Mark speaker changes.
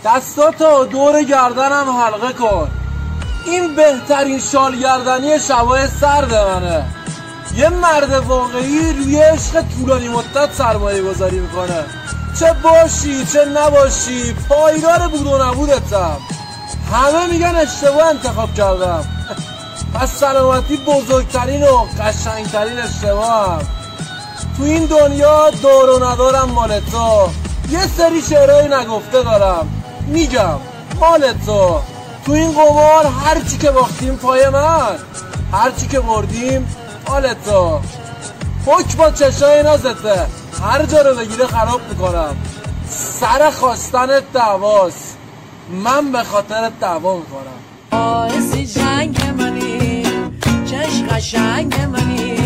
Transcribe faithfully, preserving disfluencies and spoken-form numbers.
Speaker 1: دستاتو دور گردنم حلقه کن. این بهترین شال گردنی شبای سرد منه. یه مرد واقعی روی عشق طولانی مدت سرمایه گذاری میکنه. چه باشی چه نباشی پایدار بود و نبودتم. همه میگن اشتباه انتخاب کردم. پس سلامتی بزرگترین و قشنگترین اشتباهم. تو این دنیا دار و ندارم مال تو. یه سری شعرهای نگفته دارم میگم مال تو. تو این قمار هرچی که باختیم پای من، هرچی که بردیم مال تو. حک با چشای نازته هر جا رو بگیره خراب میکنم. سر خواستنت دعواست، من به خاطر دعوا میکنم.
Speaker 2: آهستی جنگ منی چشم قشنگ منی